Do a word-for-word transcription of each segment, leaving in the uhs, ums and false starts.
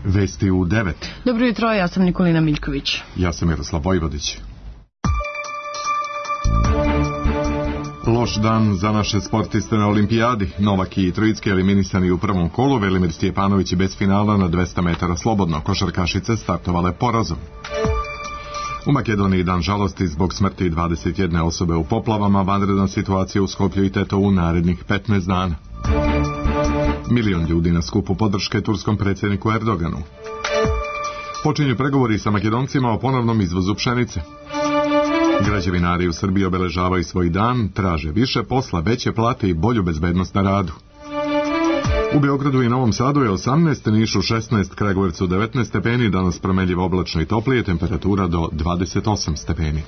Vesti u devet. Dobro jutro, ja sam Nikolina Miljković. Ja sam Miroslav Vojvodić. Loš dan za naše sportiste na olimpijadi. Novak i Trojicki eliminisani u prvom kolu, Velimir Stjepanović bez finala na dvesta metara slobodno. Košarkašice startovale porazom. U Makedoniji dan žalosti zbog smrti dvadeset jedne osobe u poplavama, vanredna situacija u Skoplju i Tetovu u narednih petnaest dana. Milion ljudi na skupu podrške turskom predsjedniku Erdoganu. Počinju pregovori sa Makedoncima o ponovnom izvozu pšenice. Građevinari u Srbiji obeležavaju svoj dan, traže više posla, veće plate i bolju bezbednost na radu. U Beogradu i Novom Sadu je osamnaest, Nišu šesnaest, Kragujevcu devetnaest stepeni, danas promenljivo oblačno i toplije, temperatura do dvadeset osam stepeni.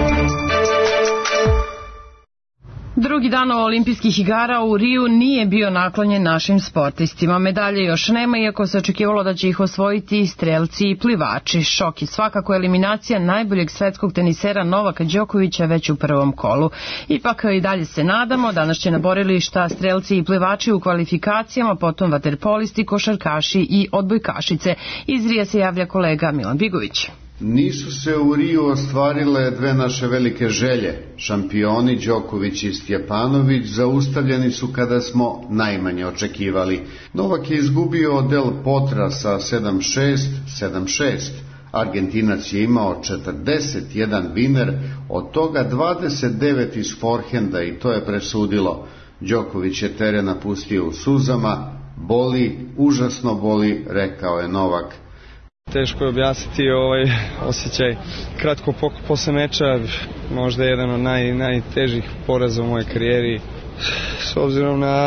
Drugi dan olimpijskih igara u Riju nije bio naklonjen našim sportistima. Medalje još nema, iako se očekivalo da će ih osvojiti strelci i plivači. Šok i svakako eliminacija najboljeg svetskog tenisera Novaka Đokovića već u prvom kolu. Ipak i dalje se nadamo, danas će na borilišta strelci i plivači u kvalifikacijama, potom vaterpolisti, košarkaši i odbojkašice. Iz Rija se javlja kolega Milan Bigović. Nisu se u Riju ostvarile dve naše velike želje. Šampioni Đoković i Stjepanović zaustavljeni su kada smo najmanje očekivali. Novak je izgubio od Del Potra sa sedam šest, sedam šest. Argentinac je imao četrdeset jedan viner, od toga dvadeset devet iz forhenda i to je presudilo. Đoković je teren napustio u suzama. Boli, užasno boli, rekao je Novak. Teško je objasniti ovaj osjećaj. Kratko po, posle meča, možda jedan od naj, najtežih poraza u mojoj karijeri. S obzirom na,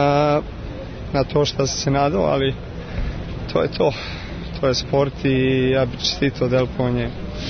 na to što sam se nadao, ali to je to. To je sport i ja bih čestitao Delpo, on je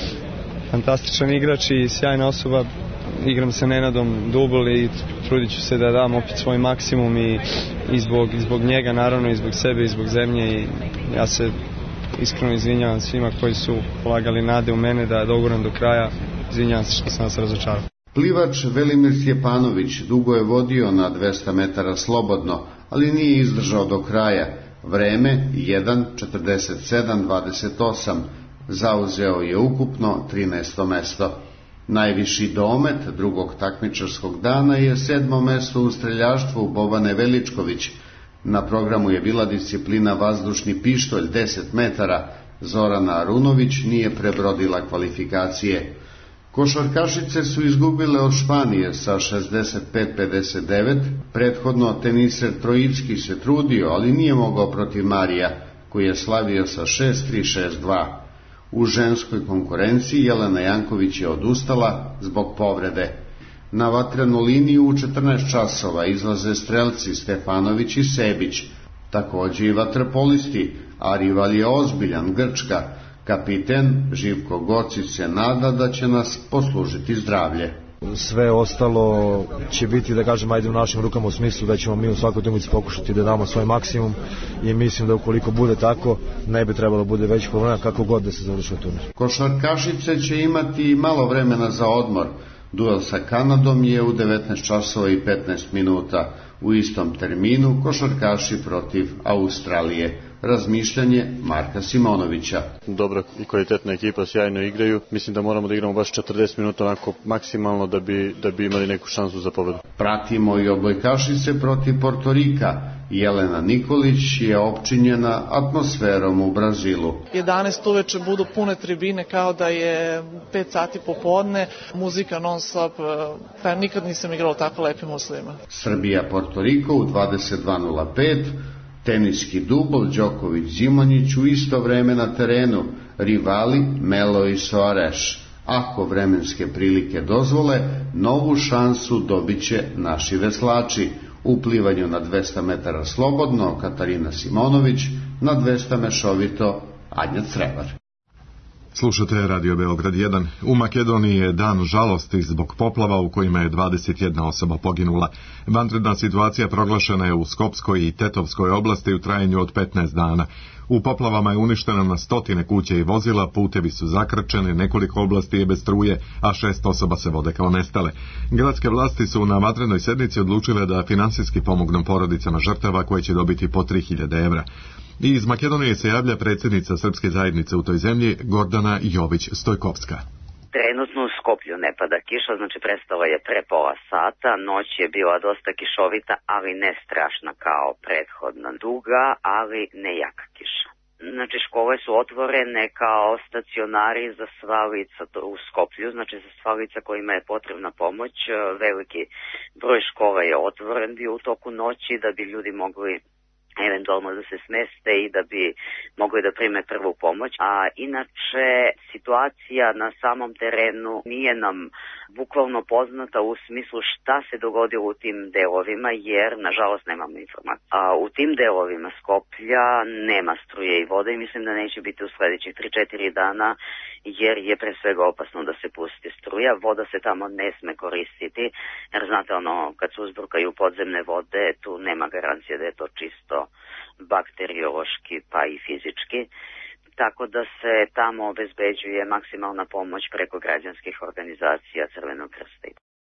fantastičan igrač i sjajna osoba. Igram sa Nenadom dubl i trudit ću se da dam opet svoj maksimum i, i, zbog, i zbog njega, naravno, i zbog sebe, i zbog zemlje. I ja se iskreno izvinjavam svima koji su polagali nade u mene da doguram do kraja. Izvinjavam se što sam vas razočarao. Plivač Velimir Stjepanović dugo je vodio na dvesta metara slobodno, ali nije izdržao do kraja. Vreme jedan četrdeset sedam dvadeset osam. Zauzeo je ukupno trinaesto mesto. Najviši domet drugog takmičarskog dana je sedmo mesto u streljaštvu Bobane Veličković. Na programu je bila disciplina vazdušni pištolj deset metara. Zorana Arunović nije prebrodila kvalifikacije. Košarkašice su izgubile od Španije sa šezdeset pet pedeset devet. Prethodno teniser Trojicki se trudio, ali nije mogao protiv Marija, koji je slavio sa šest tri šest dva. U ženskoj konkurenciji Jelena Janković je odustala zbog povrede. Na vatrenu liniju u četrnaest časova izlaze strelci Stefanović i Sebić, također i vaterpolisti, a rival je ozbiljan, Grčka. Kapiten Živko Gocić se nada da će nas poslužiti zdravlje. Sve ostalo će biti, da kažem, ajde u našim rukama, u smislu da ćemo mi u svakoj utakmici pokušati da damo svoj maksimum i mislim da ukoliko bude tako, ne bi trebalo bude veći problema kako god da se završi turnir. Košarkašice će imati malo vremena za odmor. Duel sa Kanadom je u devetnaest časova i petnaest minuta. U istom terminu košarkaši protiv Australije. Razmišljanje Marka Simonovića. Dobra i kvalitetna ekipa, sjajno igraju. Mislim da moramo da igramo baš četrdeset minuta onako maksimalno da bi, da bi imali neku šansu za pobedu. Pratimo i odbojkašice protiv Portorika. Jelena Nikolić je opčinjena atmosferom u Brazilu. jedanaest uveče budu pune tribine kao da je pet sati popodne, muzika non stop, pa nikad nisam igrala tako lepim uslovima. Srbija Portoriko u dvadeset dva nula pet. Teniski dubl Đoković-Zimonjić u isto vreme na terenu, rivali Melo i Soareš. Ako vremenske prilike dozvole, novu šansu dobit će naši veslači. U plivanju na dvesta metara slobodno Katarina Simonović, na dvesta mešovito Anja Crevar. Slušate Radio Beograd jedan. U Makedoniji je dan žalosti zbog poplava u kojima je dvadeset jedna osoba poginula. Vanredna situacija proglašena je u Skopskoj i Tetovskoj oblasti u trajanju od petnaest dana. U poplavama je uništeno na stotine kuća i vozila, putevi su zakrčeni, nekoliko oblasti je bez struje, a šest osoba se vode kao nestale. Gradske vlasti su na vanrednoj sednici odlučile da finansijski pomognu porodicama žrtava koje će dobiti po tri hiljade evra. I iz Makedonije se javlja predsjednica srpske zajednice u toj zemlji, Gordana Jović-Stojkovska. Trenutno u Skoplju ne pada kiša, znači prestala je pre pola sata, noć je bila dosta kišovita, ali ne strašna kao prethodna, duga, ali ne jaka kiša. Znači škole su otvorene kao stacionari za sva lica u Skoplju, znači za sva lica kojima je potrebna pomoć. Veliki broj škola je otvoren bio u toku noći da bi ljudi mogli eventualno da se smeste i da bi mogli da prime prvu pomoć. A inače, situacija na samom terenu nije nam bukvalno poznata u smislu šta se dogodilo u tim delovima, jer nažalost nemamo informaciju. A u tim delovima Skoplja nema struje i vode i mislim da neće biti u sledećih tri četiri dana, jer je pre svega opasno da se pusti struja. Voda se tamo ne sme koristiti, jer znate ono, kad se uzburkaju podzemne vode, tu nema garancije da je to čisto bakteriološki pa i fizički. Tako da se tamo obezbeđuje maksimalna pomoć preko građanskih organizacija Crvenog krsta.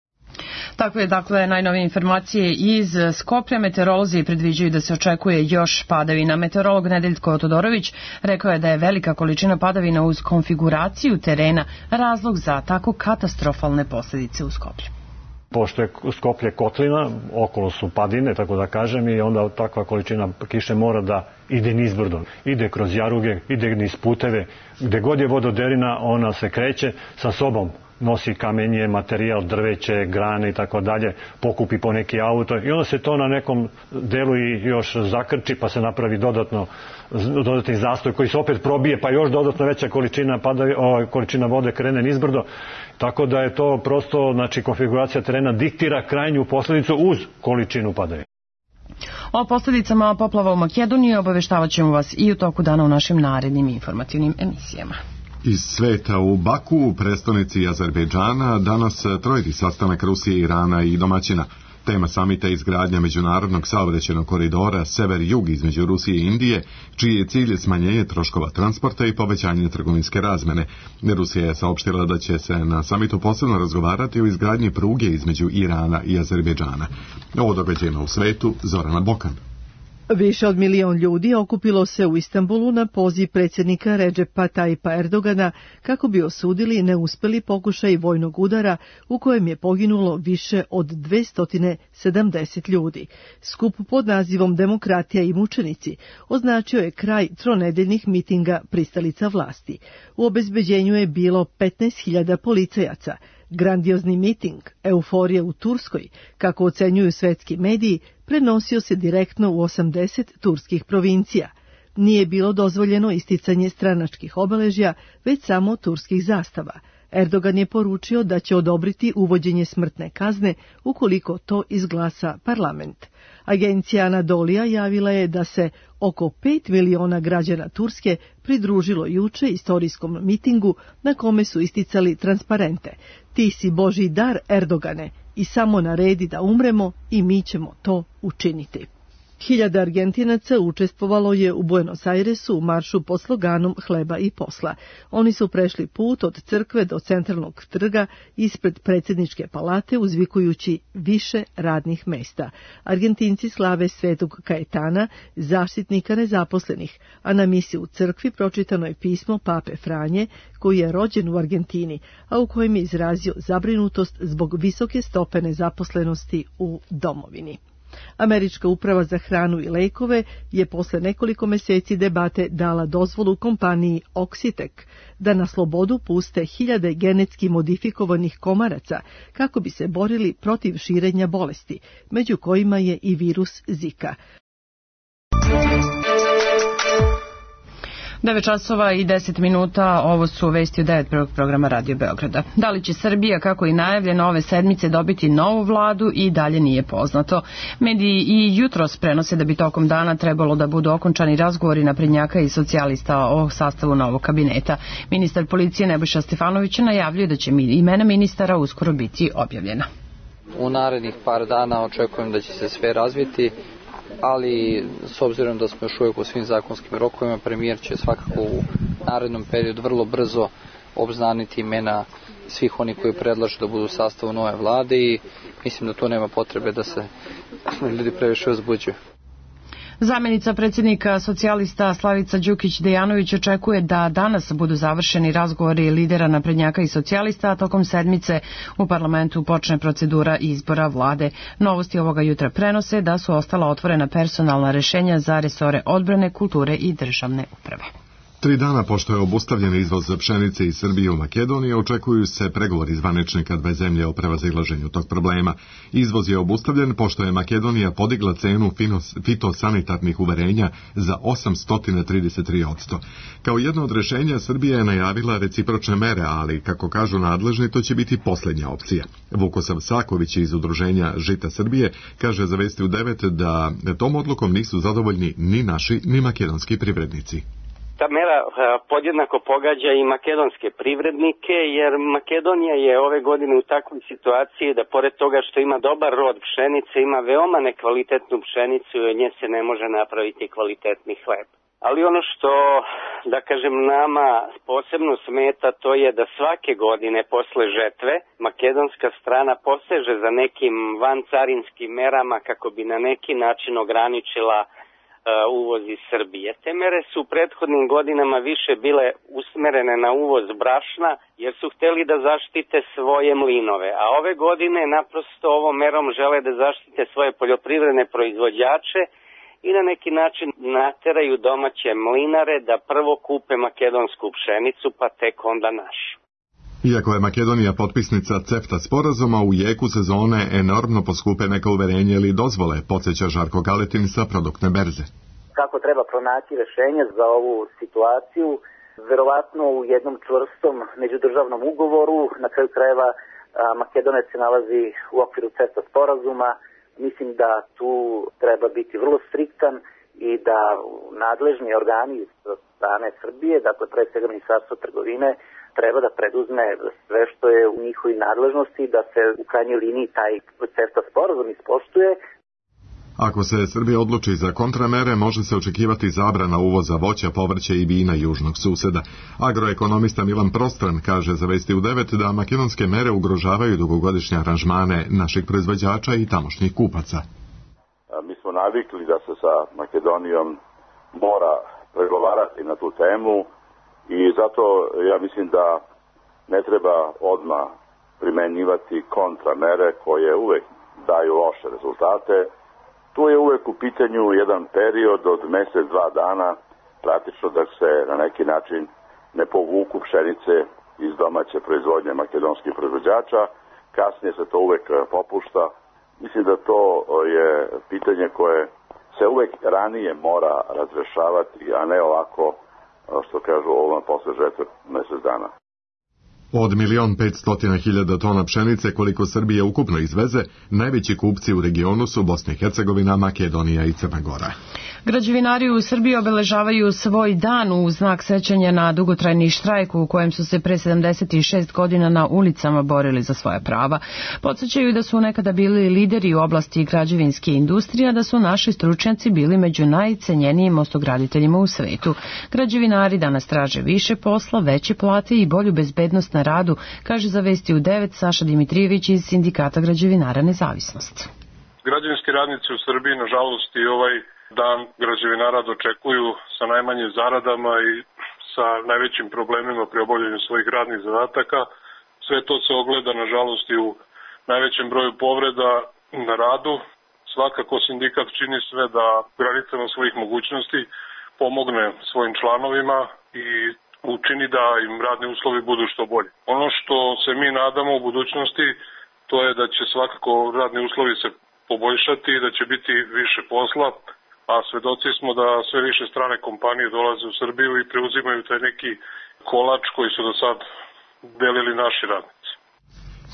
Takve, dakle, najnovije informacije iz Skoplja. Meteorolozi predviđaju da se očekuje još padavina. Meteorolog Nedeljko Todorović rekao je da je velika količina padavina uz konfiguraciju terena razlog za tako katastrofalne posljedice u Skoplju. Pošto je Skoplje kotlina, okolo su padine, tako da kažem, i onda takva količina kiše mora da ide nizbrdo. Ide kroz jaruge, ide niz puteve. Gde god je vododerina, ona se kreće sa sobom. Nosi kamenje, materijal, drveće, grane i tako dalje, pokupi po neki auto i onda se to na nekom delu i još zakrči pa se napravi dodatno, dodatni zastoj koji se opet probije pa još dodatno veća količina, pada, o, količina vode krene nizbrdo. Tako da je to prosto, znači konfiguracija terena diktira krajnju posljedicu uz količinu padavina. O posljedicama poplava u Makedoniji obaveštavat ćemo vas i u toku dana u našim narednim informativnim emisijama. Iz sveta u Baku, u prestonici Azerbejdžana, danas trojiti sastanak Rusije, Irana i domaćina. Tema samita je izgradnja međunarodnog saobraćajnog koridora sever-jug između Rusije i Indije, čiji je cilj smanjenje troškova transporta i povećanje trgovinske razmene. Rusija je saopštila da će se na samitu posebno razgovarati o izgradnji pruge između Irana i Azerbejdžana. Ovo događajima u svetu, Zorana Bokan. Više od milion ljudi okupilo se u Istanbulu na poziv predsjednika Redžepa Tayyipa Erdogana kako bi osudili neuspeli pokušaj vojnog udara u kojem je poginulo više od dvesta sedamdeset ljudi. Skup pod nazivom Demokratija i mučenici označio je kraj tronedeljnih mitinga pristalica vlasti. U obezbeđenju je bilo petnaest hiljada policajaca. Grandiozni miting, euforija u Turskoj, kako ocenjuju svetski mediji, prenosio se direktno u osamdeset turskih provincija. Nije bilo dozvoljeno isticanje stranačkih obeležja, već samo turskih zastava. Erdogan je poručio da će odobriti uvođenje smrtne kazne ukoliko to izglasa parlament. Agencija Anadolija javila je da se oko pet miliona građana Turske pridružilo juče istorijskom mitingu na kome su isticali transparente. Ti si Božji dar, Erdogane, i samo naredi da umremo i mi ćemo to učiniti. Hiljada Argentinaca učestvovalo je u Buenos Airesu u maršu pod sloganom Hleba i posla. Oni su prešli put od crkve do centralnog trga ispred predsjedničke palate uzvikujući više radnih mesta. Argentinci slave Svetog Kajetana, zaštitnika nezaposlenih, a na misi u crkvi pročitano je pismo Pape Franje, koji je rođen u Argentini, a u kojem je izrazio zabrinutost zbog visoke stope nezaposlenosti u domovini. Američka uprava za hranu i lekove je posle nekoliko meseci debate dala dozvolu kompaniji Oxitec da na slobodu puste hiljade genetski modifikovanih komaraca kako bi se borili protiv širenja bolesti, među kojima je i virus Zika. devet časova i deset minuta, ovo su vesti u devet prvog programa Radio Beograda. Da li će Srbija, kako i najavljeno ove sedmice, dobiti novu vladu i dalje nije poznato. Mediji i jutros prenose da bi tokom dana trebalo da budu okončani razgovori naprednjaka i socijalista o sastavu novog kabineta. Ministar policije Nebojša Stefanović najavljuje da će imena ministara uskoro biti objavljena. U narednih par dana očekujem da će se sve razviti ali s obzirom da smo još uvijek u svim zakonskim rokovima, premijer će svakako u narednom periodu vrlo brzo obznaniti imena svih oni koji predlažu da budu u sastavu nove vlade i mislim da tu nema potrebe da se ljudi previše uzbuđuju. Zamjenica predsjednika socijalista Slavica Đukić-Dejanović očekuje da danas budu završeni razgovori lidera naprednjaka i socijalista, a tokom sedmice u parlamentu počne procedura izbora vlade. Novosti ovoga jutra prenose da su ostala otvorena personalna rješenja za resore odbrane, kulture i državne uprave. Tri dana pošto je obustavljen izvoz pšenice iz Srbije u Makedoniju, očekuju se pregovori zvaničnika dve zemlje o prevazilaženju tog problema. Izvoz je obustavljen pošto je Makedonija podigla cenu fitosanitarnih uverenja za osamsto trideset tri posto. Kao jedno od rješenja Srbija je najavila recipročne mere, ali kako kažu nadležni, to će biti posljednja opcija. Vukosav Saković iz udruženja Žita Srbije kaže za Vesti u devet da tom odlukom nisu zadovoljni ni naši ni makedonski privrednici. Ta mera podjednako pogađa i makedonske privrednike, jer Makedonija je ove godine u takvoj situaciji da pored toga što ima dobar rod pšenice, ima veoma nekvalitetnu pšenicu i od nje se ne može napraviti kvalitetni hleb. Ali ono što, da kažem, nama posebno smeta, to je da svake godine posle žetve makedonska strana poseže za nekim vancarinskim merama kako bi na neki način ograničila uvoz iz Srbije. Te mere su u prethodnim godinama više bile usmerene na uvoz brašna jer su hteli da zaštite svoje mlinove, a ove godine naprosto ovom merom žele da zaštite svoje poljoprivredne proizvođače i na neki način nateraju domaće mlinare da prvo kupe makedonsku pšenicu pa tek onda našu. Iako je Makedonija potpisnica CEFTA sporazuma, u jeku sezone enormno poskupe neka uverenja ili dozvole, podsjeća Žarko Galetin sa produktne berze. Kako treba pronaći rješenje za ovu situaciju? Verovatno u jednom čvrstom međudržavnom ugovoru, na kraju krajeva Makedonija se nalazi u okviru CEFTA sporazuma. Mislim da tu treba biti vrlo striktan i da nadležni organi sa strane Srbije, dakle pre svega Ministarstvo trgovine, treba da preduzme sve što je u njihovoj nadležnosti da se u krajnjoj liniji taj CEFTA sporazum ispoštuje. Ako se Srbija odluči za kontramere, može se očekivati zabrana uvoza voća, povrća i vina južnog suseda. Agroekonomista Milan Prostran kaže za Vesti u devet da makedonske mere ugrožavaju dugogodišnje aranžmane naših proizvođača i tamošnjih kupaca. Mi smo navikli da se sa Makedonijom mora pregovarati na tu temu i zato ja mislim da ne treba odmah primenjivati kontramere koje uvek daju loše rezultate. Tu je uvek u pitanju jedan period od mjesec, dva dana, praktično da se na neki način ne povuku pšenice iz domaće proizvodnje makedonskih proizvođača. Kasnije se to uvek popušta. Mislim da to je pitanje koje se uvek ranije mora razrešavati, a ne ovako, što kažu, ovo posle žetve mjesec dana. Od milion petstotina hiljada tona pšenice koliko Srbije ukupno izveze, najveći kupci u regionu su Bosna i Hercegovina, Makedonija i Crna Gora. Građevinari u Srbiji obeležavaju svoj dan u znak sećanja na dugotrajni štrajk u kojem su se pre sedamdeset šest godina na ulicama borili za svoja prava. Podsjećaju da su nekada bili lideri u oblasti građevinske industrije, da su naši stručnjaci bili među najcenjenijim mostograditeljima u svetu. Građevinari danas traže više posla, veće plate i bolju bezbednost na radu, kaže za Vesti u devet Saša Dimitrijević iz Sindikata građevinara Nezavisnost. Građevinski radnici u Srbiji, nažalost, i ovaj dan građevinara dočekuju sa najmanjim zaradama i sa najvećim problemima pri obavljanju svojih radnih zadataka. Sve to se ogleda, nažalost, i u najvećem broju povreda na radu. Svakako sindikat čini sve da granicama svojih mogućnosti pomogne svojim članovima i učini da im radni uslovi budu što bolji. Ono što se mi nadamo u budućnosti, to je da će svakako radni uslovi se poboljšati i da će biti više posla, a svedoci smo da sve više strane kompanije dolaze u Srbiju i preuzimaju taj neki kolač koji su do sad delili naši radnici.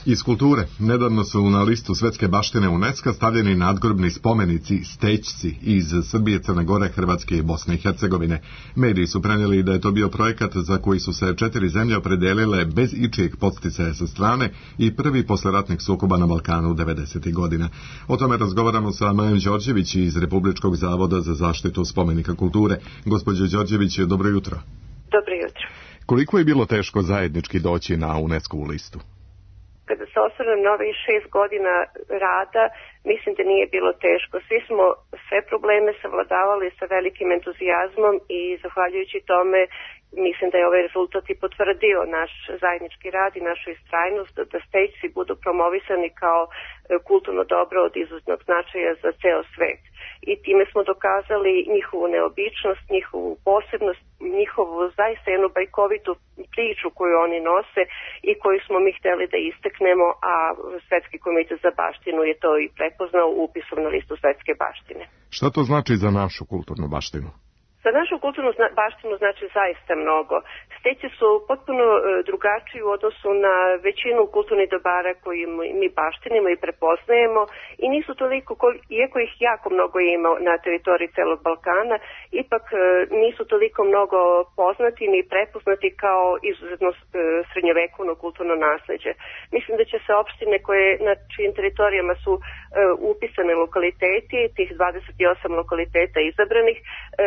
Iz kulture, nedavno su na listu svetske baštine UNESCO stavljeni nadgrobni spomenici stećci iz Srbije, Crne Gore, Hrvatske i Bosne i Hercegovine. Mediji su prenijeli da je to bio projekat za koji su se četiri zemlje opredelile bez ičijeg podsticaja sa strane i prvi posle ratnih sukoba na Balkanu devedesetih godina. O tome razgovaramo sa Majom Đorđević iz Republičkog zavoda za zaštitu spomenika kulture. Gospođo Đorđević, dobro jutro. Dobro jutro. Koliko je bilo teško zajednički doći na UNESCO-vu listu? Kada se osvrnem na ovih šest godina rada, mislim da nije bilo teško. Svi smo sve probleme savladavali sa velikim entuzijazmom i zahvaljujući tome mislim da je ovaj rezultat i potvrdio naš zajednički rad i našu istrajnost da stećci budu promovisani kao kulturno dobro od izuzetnog značaja za ceo svet. I time smo dokazali njihovu neobičnost, njihovu posebnost, njihovu zaista jednu bajkovitu priču koju oni nose i koju smo mi hteli da istaknemo, a Svetski komitet za baštinu je to i prepoznao upisom na listu svetske baštine. Šta to znači za našu kulturnu baštinu? Za našu kulturnu baštinu znači zaista mnogo. Stećci su potpuno drugačiji u odnosu na većinu kulturnih dobara koji mi baštinimo i prepoznajemo i nisu toliko, iako ih jako mnogo ima na teritoriji celog Balkana, ipak nisu toliko mnogo poznati ni prepoznati kao izuzetno srednjovekovno kulturno nasleđe. Mislim da će se opštine koje na čijim teritorijama su upisane lokaliteti, tih dvadeset osam lokaliteta izabranih,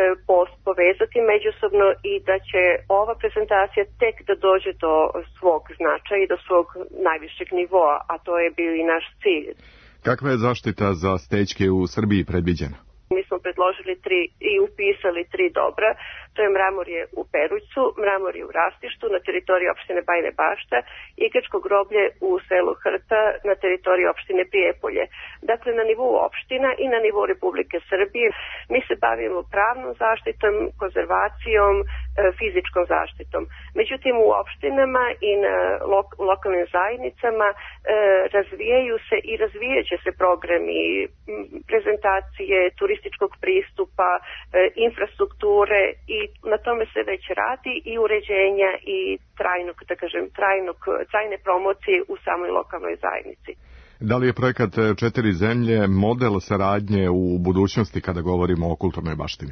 povezati međusobno i da će ova prezentacija tek da dođe do svog značaja i do svog najvišeg nivoa, a to je bio i naš cilj. Kakva je zaštita za stećke u Srbiji predviđena? Mi smo predložili tri i upisali tri dobra. To je mramorje u Perućcu, mramorje u Rastištu na teritoriji opštine Bajine Bašta i grčko groblje u selu Hrta na teritoriji opštine Prijepolje. Dakle, na nivou opština i na nivou Republike Srbije mi se bavimo pravnom zaštitom, konzervacijom, fizičkom zaštitom. Međutim, u opštinama i na lo- lokalnim zajednicama e, razvijaju se i razvijat će se programi prezentacije, turističkog pristupa, e, infrastrukture i na tome se već radi i uređenja i trajnog, da kažem, trajnog, trajne promocije u samoj lokalnoj zajednici. Da li je projekat četiri zemlje model saradnje u budućnosti kada govorimo o kulturnoj baštini?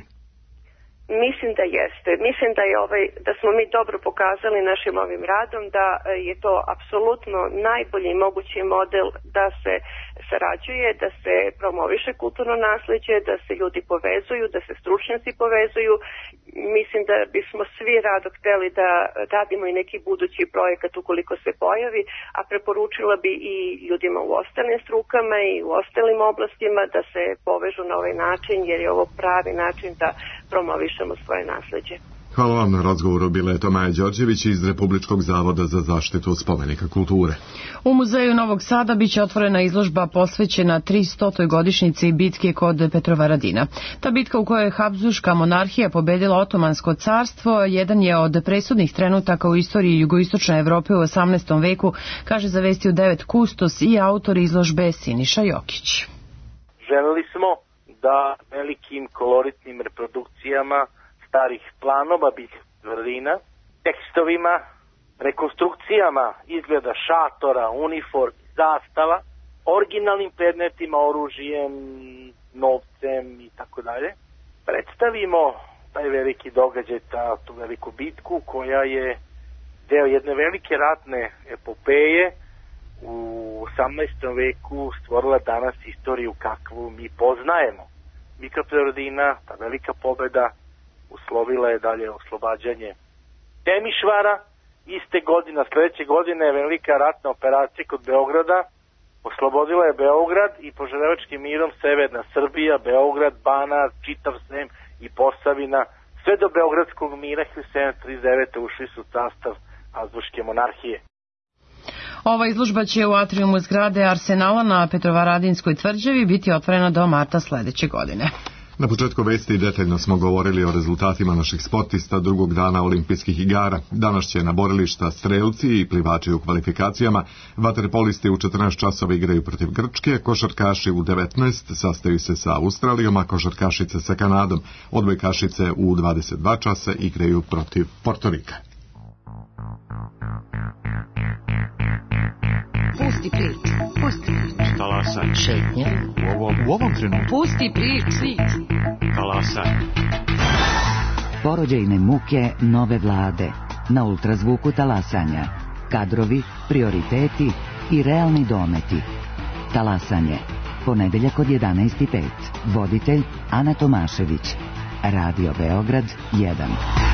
Mislim da jeste. Mislim da je ovaj, da smo mi dobro pokazali našim ovim radom da je to apsolutno najbolji mogući model da se sarađuje, da se promoviše kulturno nasleđe, da se ljudi povezuju, da se stručnjaci povezuju. Mislim da bismo svi rado hteli da radimo i neki budući projekat ukoliko se pojavi, a preporučila bi i ljudima u ostalim strukama i u ostalim oblastima da se povežu na ovaj način, jer je ovo pravi način da promovišemo svoje nasleđe. Hvala vam na razgovoru. Bila je to Maja Đorđević iz Republičkog zavoda za zaštitu spomenika kulture. U muzeju Novog Sada biće otvorena izložba posvećena tristotoj godišnjici bitke kod Petrovaradina. Ta bitka u kojoj je Habsburška monarhija pobedila Otomansko carstvo jedan je od presudnih trenutaka u istoriji jugoistočne Evrope u osamnaestom veku, kaže za Vesti u devet kustos i autor izložbe Siniša Jokić. Želeli smo da velikim koloritnim reprodukcijama starih planova Petrovaradina, tekstovima, rekonstrukcijama izgleda šatora, uniform, zastava, originalnim predmetima, oružjem, novcem i tako dalje, predstavimo taj veliki događaj, ta, tu veliku bitku koja je deo jedne velike ratne epopeje u osamnaestom veku stvorila danas istoriju kakvu mi poznajemo. Bitka Petrovaradina, ta velika pobeda, uslovila je dalje oslobađanje Temišvara. Iste godine, sledeće godine je velika ratna operacija kod Beograda, oslobodila je Beograd i požarevačkim mirom severna Srbija, Beograd, Banar, čitav Srem i Posavina, sve do Beogradskog mira hiljadu sedamsto trideset devete. ušli su u sastav Habsburške monarhije. Ova izložba će u atrijumu zgrade Arsenala na Petrovaradinskoj tvrđavi biti otvorena do marta sledeće godine. Na početku vesti detaljno smo govorili o rezultatima naših sportista drugog dana olimpijskih igara. Danas će na borilišta strelci i plivači u kvalifikacijama, vaterpolisti u četrnaest časova igraju protiv Grčke, košarkaši u devetnaest sastaju se sa Australijom, a košarkašice sa Kanadom. Odbojkašice u dvadeset dva časa igraju protiv Portorika. Pusti priču. Pusti priču. Talasaj. Šetnja. U ovom, u ovom trenutku. Pusti priču. Talasaj. Porođajne muke nove vlade. Na ultrazvuku talasanja. Kadrovi, prioriteti i realni dometi. Talasanje. Ponedeljak od jedanaest i pet. Voditelj Ana Tomašević. Radio Beograd jedan.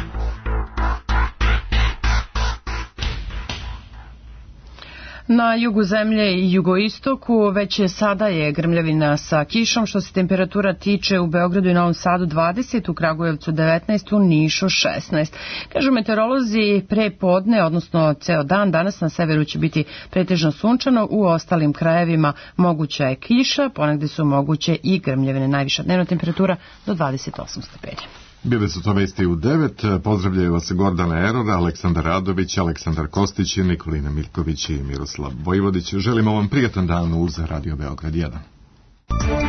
Na jugu zemlje i jugoistoku već je sada je grmljavina sa kišom. Što se temperatura tiče, u Beogradu i Novom Sadu dvadeset, u Kragujevcu devetnaest, u Nišu šesnaest. Kažu meteorolozi, pre podne, odnosno ceo dan, danas na severu će biti pretežno sunčano, u ostalim krajevima moguća je kiša, ponegde su moguće i grmljavine. Najviša dnevna temperatura do dvadeset osam stepeni. Bile su to vesti u devet. Pozdravljaju vas Gordana Erora, Aleksandar Radović, Aleksandar Kostić, Nikolina Miljković i Miroslav Vojvodić. Želimo vam prijatan dan uz Radio Beograd jedan.